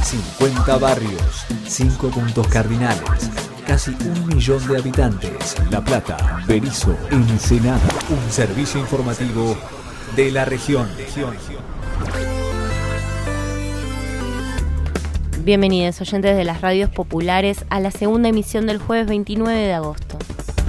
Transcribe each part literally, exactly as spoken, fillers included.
cincuenta barrios, cinco puntos cardinales, casi un millón de habitantes. La Plata, Berisso, Ensenada. Un servicio informativo de la región. Bienvenidos, oyentes de las radios populares, a la segunda emisión del jueves veintinueve de agosto.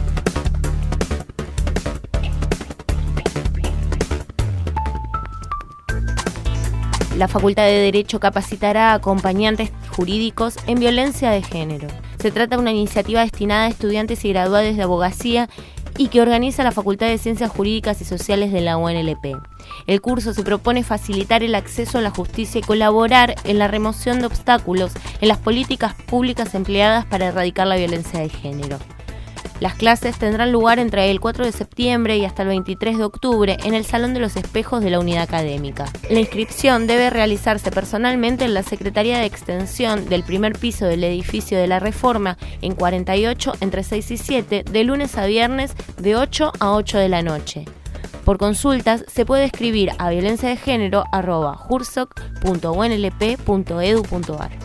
La Facultad de Derecho capacitará a acompañantes jurídicos en violencia de género. Se trata de una iniciativa destinada a estudiantes y graduados de abogacía y que organiza la Facultad de Ciencias Jurídicas y Sociales de la U N L P. El curso se propone facilitar el acceso a la justicia y colaborar en la remoción de obstáculos en las políticas públicas empleadas para erradicar la violencia de género. Las clases tendrán lugar entre el cuatro de septiembre y hasta el veintitrés de octubre en el Salón de los Espejos de la Unidad Académica. La inscripción debe realizarse personalmente en la Secretaría de Extensión del primer piso del edificio de la Reforma en cuarenta y ocho entre seis y siete de lunes a viernes de ocho a ocho de la noche. Por consultas se puede escribir a violencia de género arroba jursoc punto u n l p punto e d u punto a r.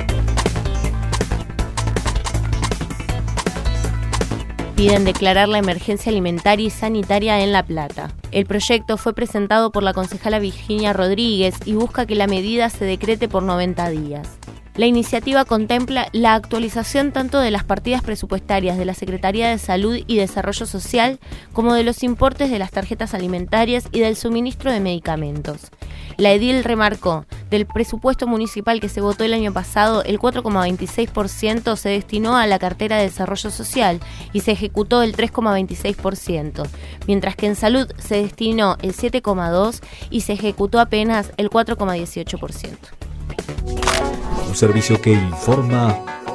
Piden declarar la emergencia alimentaria y sanitaria en La Plata. El proyecto fue presentado por la concejala Virginia Rodríguez y busca que la medida se decrete por noventa días. La iniciativa contempla la actualización tanto de las partidas presupuestarias de la Secretaría de Salud y Desarrollo Social como de los importes de las tarjetas alimentarias y del suministro de medicamentos. La edil remarcó, del presupuesto municipal que se votó el año pasado, el cuatro coma veintiséis por ciento se destinó a la cartera de Desarrollo Social y se ejecutó el tres coma veintiséis por ciento, mientras que en Salud se destinó el siete coma dos por ciento y se ejecutó apenas el cuatro coma dieciocho por ciento. Un servicio que informa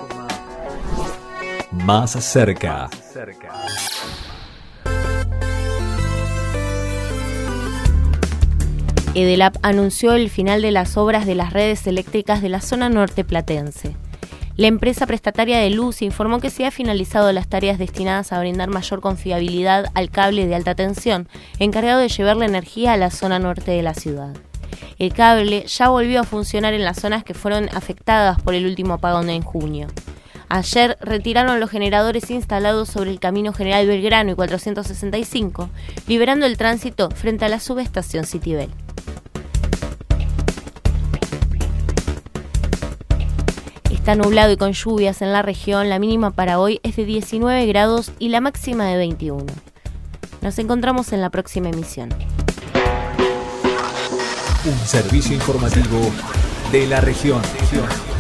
más cerca. Edelap anunció el final de las obras de las redes eléctricas de la zona norte platense. La empresa prestataria de luz informó que se han finalizado las tareas destinadas a brindar mayor confiabilidad al cable de alta tensión, encargado de llevar la energía a la zona norte de la ciudad. El cable ya volvió a funcionar en las zonas que fueron afectadas por el último apagón en junio. Ayer retiraron los generadores instalados sobre el Camino General Belgrano y cuatrocientos sesenta y cinco, liberando el tránsito frente a la subestación Citibel. Está nublado y con lluvias en la región. La mínima para hoy es de diecinueve grados y la máxima de veintiuno. Nos encontramos en la próxima emisión. Un servicio informativo de la región.